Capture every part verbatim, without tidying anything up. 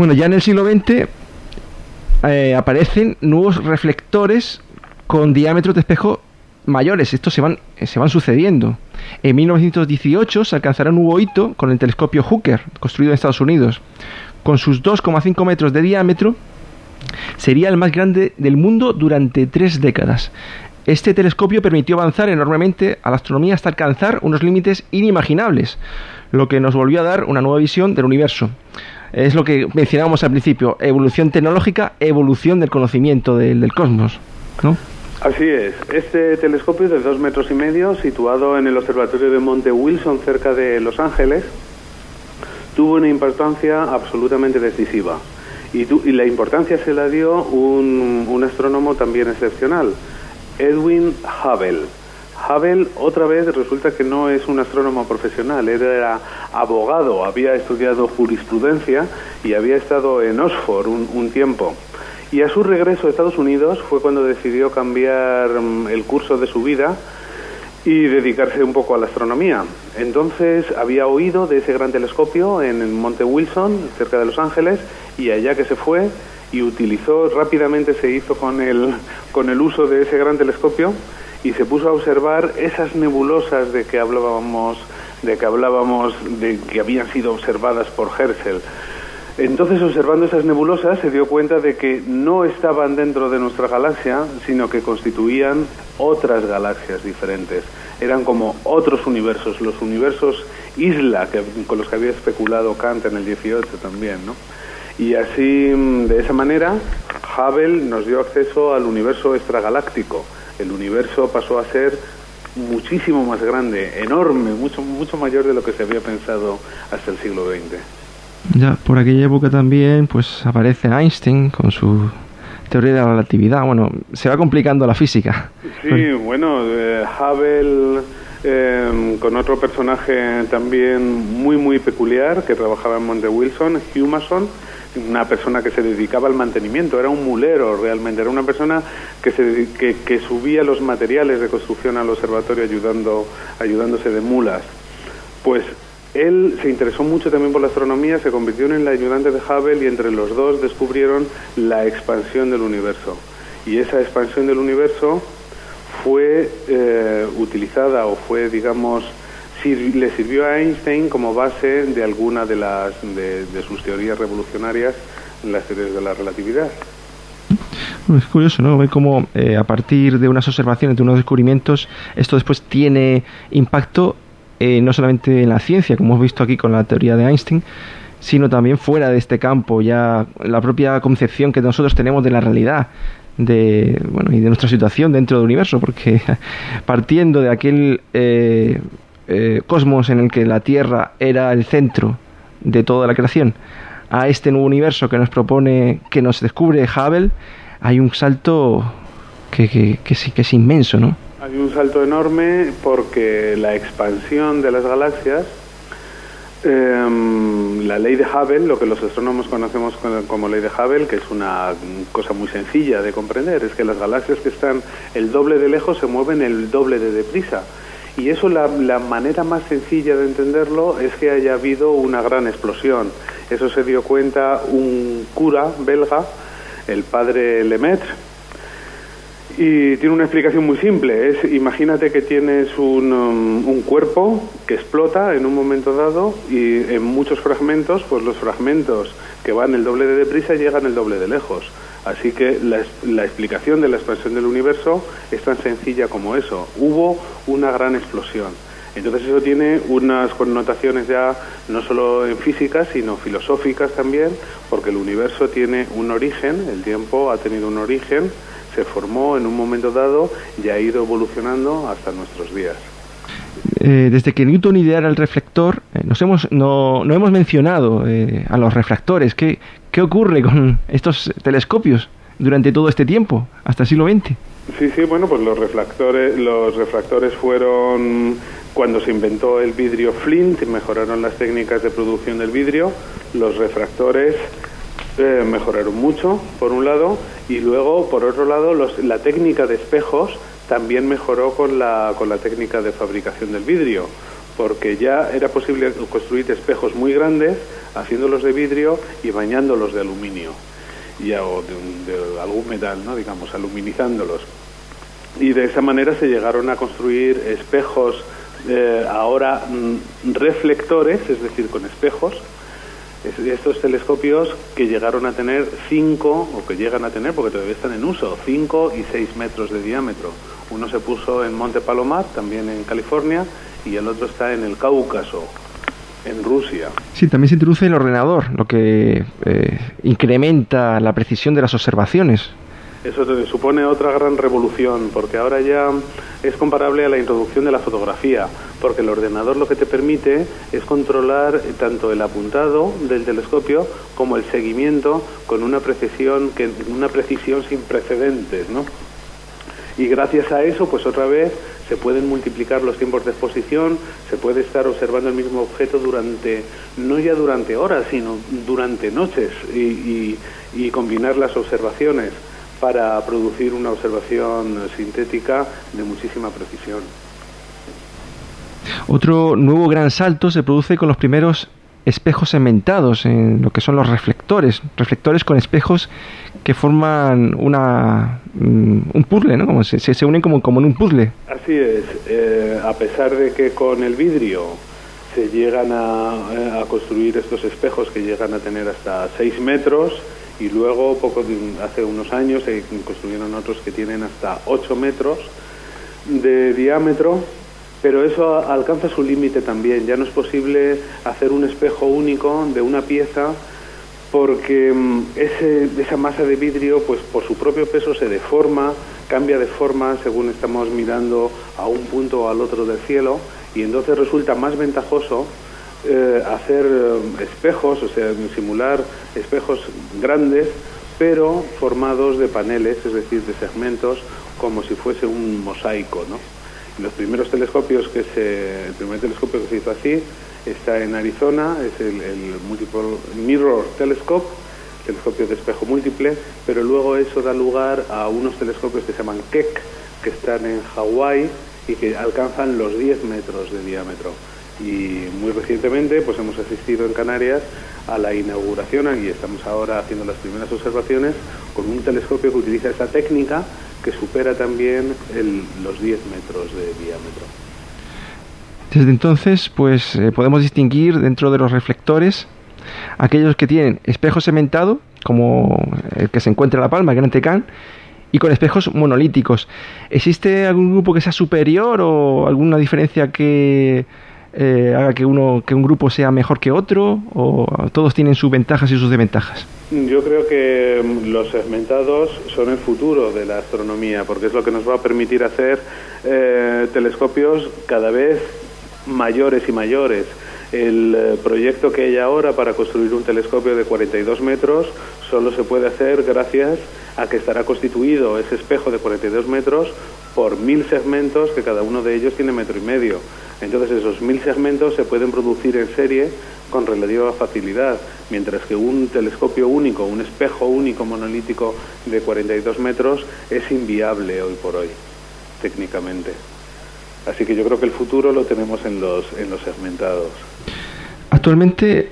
Bueno, ya en el siglo veinte eh, aparecen nuevos reflectores con diámetros de espejo mayores. Estos se van, se van sucediendo. En mil novecientos dieciocho se alcanzará un nuevo hito con el telescopio Hooker, construido en Estados Unidos. Con sus dos coma cinco metros de diámetro, sería el más grande del mundo durante tres décadas. Este telescopio permitió avanzar enormemente a la astronomía hasta alcanzar unos límites inimaginables, lo que nos volvió a dar una nueva visión del universo. Es lo que mencionábamos al principio: evolución tecnológica, evolución del conocimiento del, del cosmos, ¿no? Así es. Este telescopio de dos metros y medio, situado en el observatorio de Monte Wilson, cerca de Los Ángeles, tuvo una importancia absolutamente decisiva. Y, tu, y la importancia se la dio un, un astrónomo también excepcional, Edwin Hubble. Hubble, otra vez, resulta que no es un astrónomo profesional, él era abogado, había estudiado jurisprudencia y había estado en Oxford un, un tiempo. Y a su regreso a Estados Unidos fue cuando decidió cambiar el curso de su vida y dedicarse un poco a la astronomía. Entonces había oído de ese gran telescopio en el Monte Wilson, cerca de Los Ángeles, y allá que se fue y utilizó, rápidamente se hizo con el, con el uso de ese gran telescopio y se puso a observar esas nebulosas de que hablábamos, de que hablábamos, de que habían sido observadas por Herschel. Entonces, observando esas nebulosas, se dio cuenta de que no estaban dentro de nuestra galaxia, sino que constituían otras galaxias diferentes. Eran como otros universos, los universos isla, que, con los que había especulado Kant en el dieciocho también, ¿no? Y así, de esa manera, Hubble nos dio acceso al universo extragaláctico. El universo pasó a ser muchísimo más grande, enorme, mucho, mucho mayor de lo que se había pensado hasta el siglo veinte. Ya, por aquella época también pues aparece Einstein con su teoría de la relatividad. Bueno, se va complicando la física. Sí, bueno, eh, Hubble eh, con otro personaje también muy muy peculiar que trabajaba en Monte Wilson, Hugh Mason, una persona que se dedicaba al mantenimiento, era un mulero realmente, era una persona que, se, que, que subía los materiales de construcción al observatorio ayudando, ayudándose de mulas. Pues él se interesó mucho también por la astronomía, se convirtió en el ayudante de Hubble y entre los dos descubrieron la expansión del universo. Y esa expansión del universo fue eh, utilizada o fue, digamos, sir- le sirvió a Einstein como base de alguna de, las, de, de sus teorías revolucionarias en las teorías de la relatividad. Es curioso, ¿no? Ver cómo eh, a partir de unas observaciones, de unos descubrimientos, esto después tiene impacto Eh, no solamente en la ciencia, como hemos visto aquí con la teoría de Einstein, sino también fuera de este campo, ya la propia concepción que nosotros tenemos de la realidad, de bueno y de nuestra situación dentro del universo, porque partiendo de aquel eh, eh, cosmos en el que la Tierra era el centro de toda la creación, a este nuevo universo que nos propone, que nos descubre Hubble, hay un salto que, que, que, que, que es inmenso, ¿no? Hay un salto enorme porque la expansión de las galaxias, eh, la ley de Hubble, lo que los astrónomos conocemos como ley de Hubble, que es una cosa muy sencilla de comprender, es que las galaxias que están el doble de lejos se mueven el doble de deprisa. Y eso, la, la manera más sencilla de entenderlo es que haya habido una gran explosión. Eso se dio cuenta un cura belga, el padre Lemaitre, y tiene una explicación muy simple. Es, imagínate que tienes un, um, un cuerpo que explota en un momento dado y en muchos fragmentos, pues los fragmentos que van el doble de deprisa llegan el doble de lejos. Así que la, la explicación de la expansión del universo es tan sencilla como eso. Hubo una gran explosión. Entonces eso tiene unas connotaciones ya no solo en física, sino filosóficas también, porque el universo tiene un origen, el tiempo ha tenido un origen, se formó en un momento dado y ha ido evolucionando hasta nuestros días. Eh, desde que Newton ideara el reflector, eh, nos hemos, no, no hemos mencionado eh, a los refractores. ¿Qué, ¿Qué ocurre con estos telescopios durante todo este tiempo, hasta el siglo veinte? Sí, sí, bueno, pues los refractores, los refractores fueron cuando se inventó el vidrio Flint, mejoraron las técnicas de producción del vidrio, los refractores Eh, mejoraron mucho, por un lado, y luego, por otro lado, los, la técnica de espejos también mejoró con la, con la técnica de fabricación del vidrio, porque ya era posible construir espejos muy grandes haciéndolos de vidrio y bañándolos de aluminio, ya, o de, de algún metal, ¿no? Digamos, aluminizándolos. Y de esa manera se llegaron a construir espejos, eh, ahora mm, reflectores, es decir, con espejos. Estos telescopios que llegaron a tener cinco, o que llegan a tener, porque todavía están en uso, cinco y seis metros de diámetro. Uno se puso en Monte Palomar, también en California, y el otro está en el Cáucaso, en Rusia. Sí, también se introduce el ordenador, lo que eh, incrementa la precisión de las observaciones. Eso te supone otra gran revolución, porque ahora ya es comparable a la introducción de la fotografía, porque el ordenador lo que te permite es controlar tanto el apuntado del telescopio como el seguimiento con una precisión, que, una precisión sin precedentes, ¿no? Y gracias a eso, pues otra vez, se pueden multiplicar los tiempos de exposición, se puede estar observando el mismo objeto durante, no ya durante horas, sino durante noches, y, y, y combinar las observaciones para producir una observación sintética de muchísima precisión. Otro nuevo gran salto se produce con los primeros espejos segmentados, en lo que son los reflectores, reflectores con espejos que forman una un puzzle, ¿no? Como se, se unen como, como en un puzzle. Así es, eh, a pesar de que con el vidrio se llegan a, a construir estos espejos que llegan a tener hasta seis metros, y luego, poco hace unos años, se construyeron otros que tienen hasta ocho metros de diámetro, pero eso alcanza su límite también. Ya no es posible hacer un espejo único de una pieza, porque ese, esa masa de vidrio, pues por su propio peso se deforma, cambia de forma según estamos mirando a un punto o al otro del cielo, y entonces resulta más ventajoso Eh, hacer eh, espejos, o sea, simular espejos grandes, pero formados de paneles, es decir, de segmentos, como si fuese un mosaico, ¿no? Y los primeros telescopios que se, el primer telescopio que se hizo así está en Arizona, es el, el Multiple Mirror Telescope, telescopio de espejo múltiple, pero luego eso da lugar a unos telescopios que se llaman Keck, que están en Hawái y que alcanzan los diez metros de diámetro. Y muy recientemente pues hemos asistido en Canarias a la inauguración, y estamos ahora haciendo las primeras observaciones con un telescopio que utiliza esa técnica, que supera también el, los diez metros de diámetro. Desde entonces pues eh, podemos distinguir dentro de los reflectores aquellos que tienen espejo segmentado, como el que se encuentra en La Palma, el Gran Tecán, y con espejos monolíticos. ¿Existe algún grupo que sea superior o alguna diferencia que Eh, haga que uno que un grupo sea mejor que otro, o todos tienen sus ventajas y sus desventajas? Yo creo que los segmentados son el futuro de la astronomía, porque es lo que nos va a permitir hacer eh, telescopios cada vez mayores y mayores. El eh, proyecto que hay ahora para construir un telescopio de cuarenta y dos metros solo se puede hacer gracias a que estará constituido ese espejo de cuarenta y dos metros por mil segmentos, que cada uno de ellos tiene metro y medio. Entonces esos mil segmentos se pueden producir en serie con relativa facilidad, mientras que un telescopio único, un espejo único monolítico de cuarenta y dos metros es inviable hoy por hoy, técnicamente. Así que yo creo que el futuro lo tenemos en los, en los segmentados. Actualmente,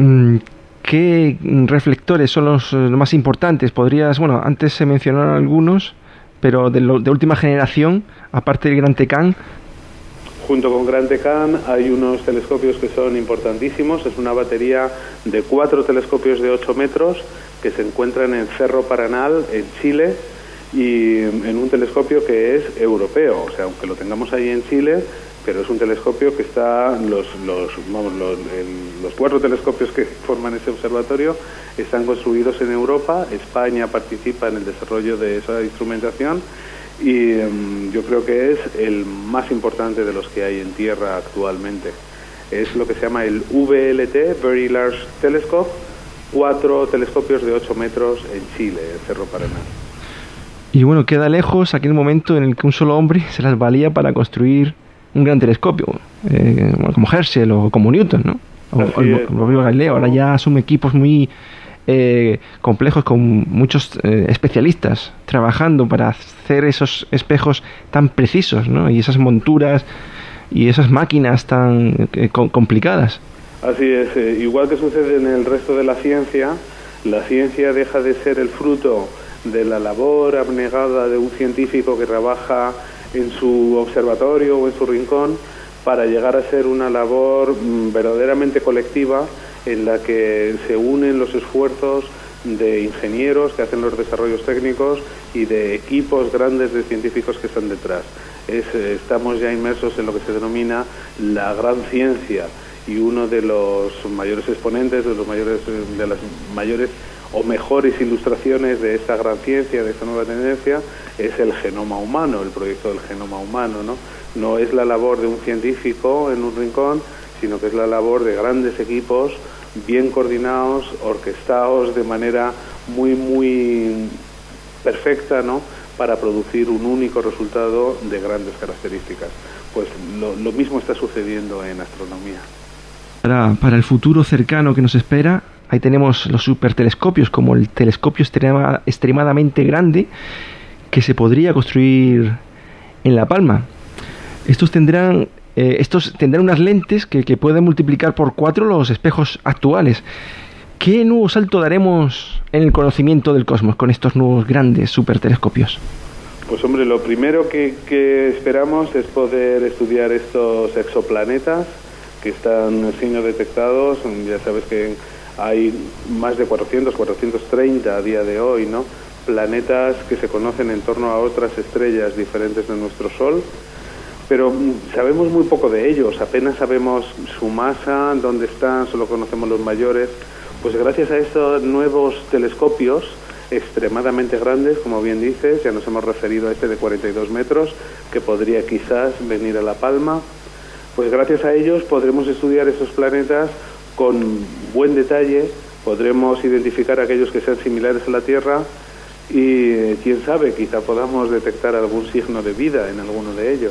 ¿qué reflectores son los más importantes? Podrías, bueno, antes se mencionaron algunos, pero de, lo, de última generación, aparte del Gran Tecán. Junto con Gran Tecán hay unos telescopios que son importantísimos. Es una batería de cuatro telescopios de ocho metros que se encuentran en Cerro Paranal, en Chile, y en un telescopio que es europeo. O sea, aunque lo tengamos ahí en Chile, pero es un telescopio que está, los, los, vamos, los, el, los cuatro telescopios que forman ese observatorio están construidos en Europa. España participa en el desarrollo de esa instrumentación, y um, yo creo que es el más importante de los que hay en Tierra actualmente. Es lo que se llama el V L T, Very Large Telescope, cuatro telescopios de ocho metros en Chile, en Cerro Paranal. Y bueno, queda lejos aquel momento en el que un solo hombre se las valía para construir un gran telescopio, eh, como Herschel o como Newton, ¿no? O, o el propio Galileo. Ahora ya son equipos muy eh, complejos, con muchos eh, especialistas trabajando para hacer esos espejos tan precisos, ¿no? Y esas monturas y esas máquinas tan eh, complicadas. Así es, eh, igual que sucede en el resto de la ciencia, la ciencia deja de ser el fruto de la labor abnegada de un científico que trabaja en su observatorio o en su rincón para llegar a ser una labor mm, verdaderamente colectiva en la que se unen los esfuerzos de ingenieros que hacen los desarrollos técnicos y de equipos grandes de científicos que están detrás. Es, eh, estamos ya inmersos en lo que se denomina la gran ciencia, y uno de los mayores exponentes, de los mayores, de las mayores o mejores ilustraciones de esta gran ciencia, de esta nueva tendencia, es el genoma humano, el proyecto del genoma humano, ¿no? No es la labor de un científico en un rincón, sino que es la labor de grandes equipos bien coordinados, orquestados de manera muy, muy perfecta, ¿no?, para producir un único resultado de grandes características. Pues lo, lo mismo está sucediendo en astronomía. Para, para el futuro cercano que nos espera, ahí tenemos los supertelescopios, como el telescopio extrema, extremadamente grande que se podría construir en La Palma. Estos tendrán, eh, estos tendrán unas lentes que, que pueden multiplicar por cuatro los espejos actuales. ¿Qué nuevo salto daremos en el conocimiento del cosmos con estos nuevos grandes supertelescopios? Pues hombre, lo primero que, que esperamos es poder estudiar estos exoplanetas que están siendo detectados. Ya sabes que hay más de cuatrocientos, cuatrocientos treinta a día de hoy, ¿no?, planetas que se conocen en torno a otras estrellas diferentes de nuestro Sol, pero sabemos muy poco de ellos, apenas sabemos su masa, dónde están, solo conocemos los mayores. Pues gracias a estos nuevos telescopios extremadamente grandes, como bien dices, ya nos hemos referido a este de cuarenta y dos metros, que podría quizás venir a La Palma, pues gracias a ellos podremos estudiar estos planetas con buen detalle, podremos identificar aquellos que sean similares a la Tierra y, eh, quién sabe, quizá podamos detectar algún signo de vida en alguno de ellos.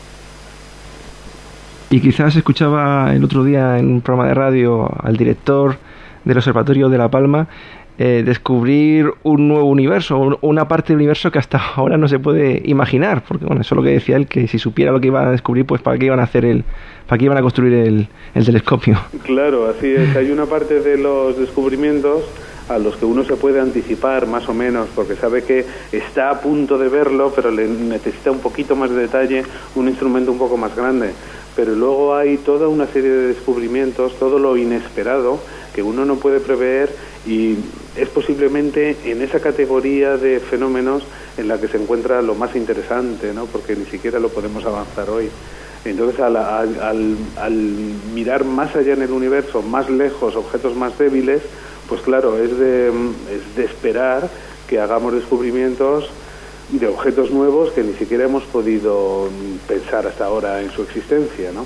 Y quizás escuchaba el otro día en un programa de radio al director del Observatorio de La Palma eh, descubrir un nuevo universo, una parte del universo que hasta ahora no se puede imaginar, porque bueno, eso es lo que decía él, que si supiera lo que iban a descubrir, pues para qué iban a hacer el, para qué iban a construir el, el telescopio. Claro, así es. Hay una parte de los descubrimientos a los que uno se puede anticipar más o menos, porque sabe que está a punto de verlo, pero le necesita un poquito más de detalle, un instrumento un poco más grande. Pero luego hay toda una serie de descubrimientos, todo lo inesperado, que uno no puede prever, y es posiblemente en esa categoría de fenómenos en la que se encuentra lo más interesante, ¿no?, porque ni siquiera lo podemos avanzar hoy. Entonces, al, al, al, al mirar más allá en el universo, más lejos, objetos más débiles, pues claro, es de, es de esperar que hagamos descubrimientos de objetos nuevos que ni siquiera hemos podido pensar hasta ahora en su existencia, ¿no?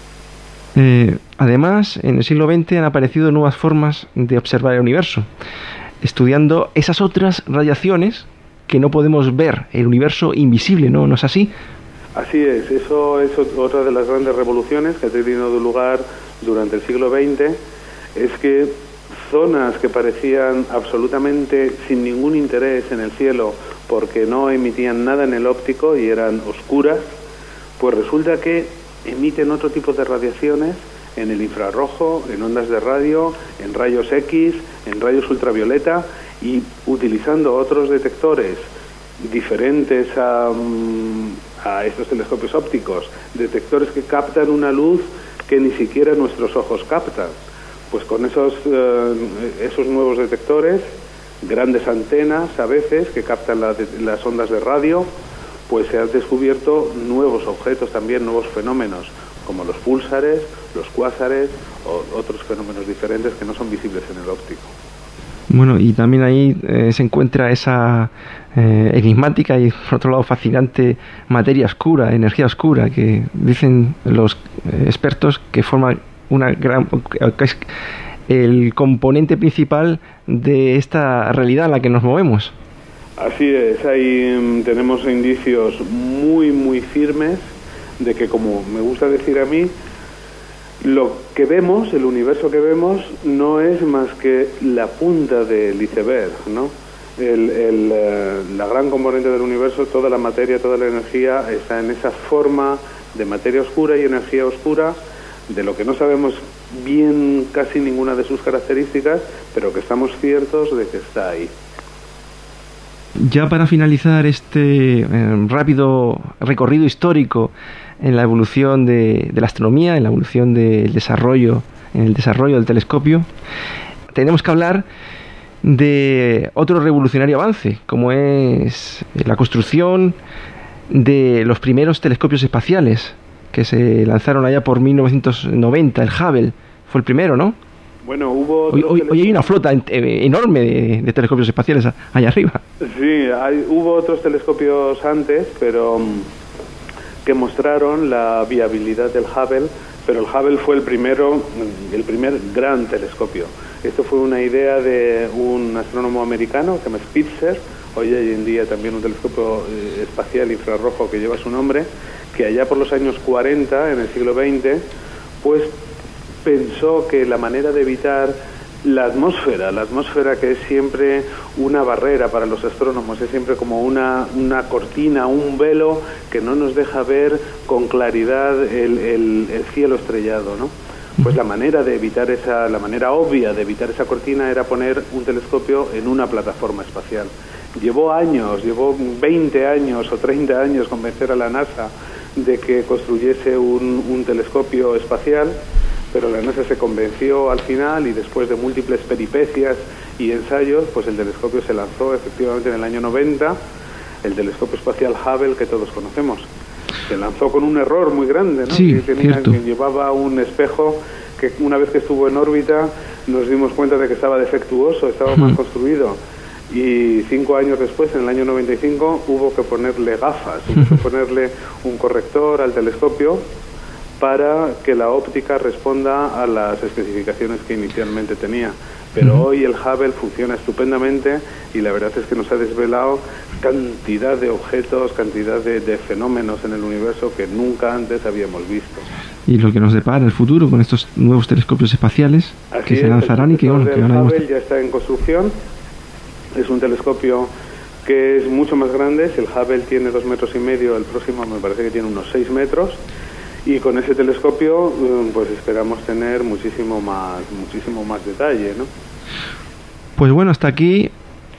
Eh, además, en el siglo veinte han aparecido nuevas formas de observar el universo, estudiando esas otras radiaciones que no podemos ver, el universo invisible, ¿no? ¿No es así? Así es, eso es otra de las grandes revoluciones que ha tenido lugar durante el siglo veinte, es que zonas que parecían absolutamente sin ningún interés en el cielo porque no emitían nada en el óptico y eran oscuras, pues resulta que emiten otro tipo de radiaciones en el infrarrojo, en ondas de radio, en rayos X, en rayos ultravioleta, y utilizando otros detectores diferentes a, a estos telescopios ópticos, detectores que captan una luz que ni siquiera nuestros ojos captan. Pues con esos, eh, esos nuevos detectores, grandes antenas a veces que captan la, las ondas de radio, pues se han descubierto nuevos objetos también, nuevos fenómenos, como los púlsares, los cuásares o otros fenómenos diferentes que no son visibles en el óptico. Bueno, y también ahí eh, se encuentra esa eh, enigmática y por otro lado fascinante materia oscura, energía oscura, que dicen los eh, expertos que forma una gran, que es el componente principal de esta realidad en la que nos movemos. Así es, ahí tenemos indicios muy muy firmes de que, como me gusta decir a mí, lo que vemos, el universo que vemos, no es más que la punta del iceberg, ¿no? El, el, eh, la gran componente del universo, toda la materia, toda la energía está en esa forma de materia oscura y energía oscura. De lo que no sabemos bien casi ninguna de sus características, pero que estamos ciertos de que está ahí. Ya para finalizar este eh, rápido recorrido histórico en la evolución de, de la astronomía, en la evolución del desarrollo, en el desarrollo del telescopio, tenemos que hablar de otro revolucionario avance, como es la construcción de los primeros telescopios espaciales que se lanzaron allá por mil novecientos noventa. El Hubble fue el primero, ¿no? Bueno, hubo... Hoy, hoy, hoy hay una flota enorme de, de telescopios espaciales allá arriba. Sí, hay, hubo otros telescopios antes, pero que mostraron la viabilidad del Hubble, pero el Hubble fue el primero, el primer gran telescopio. Esto fue una idea de un astrónomo americano que se llama Spitzer. Hoy hay en día también un telescopio eh, espacial infrarrojo que lleva su nombre, que allá por los años cuarenta, en el siglo veinte, pues pensó que la manera de evitar la atmósfera, la atmósfera que es siempre una barrera para los astrónomos, es siempre como una, una cortina, un velo que no nos deja ver con claridad el, el, el cielo estrellado, ¿no? Pues la manera de evitar esa, la manera obvia de evitar esa cortina era poner un telescopio en una plataforma espacial. Llevó años, llevó veinte años o treinta años convencer a la NASA de que construyese un, un telescopio espacial, pero la NASA se convenció al final y después de múltiples peripecias y ensayos, pues el telescopio se lanzó efectivamente en el año noventa, el telescopio espacial Hubble que todos conocemos. Se lanzó con un error muy grande, ¿no? Sí, que, tenía, cierto. que llevaba un espejo que una vez que estuvo en órbita nos dimos cuenta de que estaba defectuoso, estaba mal construido. Y cinco años después, en el año noventa y cinco, hubo que ponerle gafas, hubo que ponerle un corrector al telescopio para que la óptica responda a las especificaciones que inicialmente tenía. Pero uh-huh. hoy el Hubble funciona estupendamente y la verdad es que nos ha desvelado cantidad de objetos, cantidad de, de fenómenos en el universo que nunca antes habíamos visto. Y lo que nos depara el futuro con estos nuevos telescopios espaciales Así que es, se lanzarán y que, bueno, que el van a Hubble ya está en construcción. Es un telescopio que es mucho más grande. Si el Hubble tiene dos metros y medio, el próximo me parece que tiene unos seis metros. Y con ese telescopio, pues esperamos tener muchísimo más, muchísimo más detalle, ¿no? Pues bueno, hasta aquí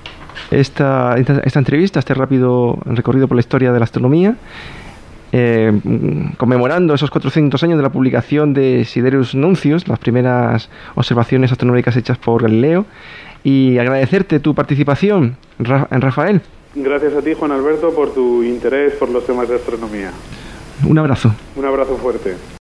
esta, esta, esta entrevista, este rápido recorrido por la historia de la astronomía, eh, conmemorando esos cuatrocientos años de la publicación de Sidereus Nuncius, las primeras observaciones astronómicas hechas por Galileo, y agradecerte tu participación, Rafael. Gracias a ti, Juan Alberto, por tu interés por los temas de astronomía. Un abrazo. Un abrazo fuerte.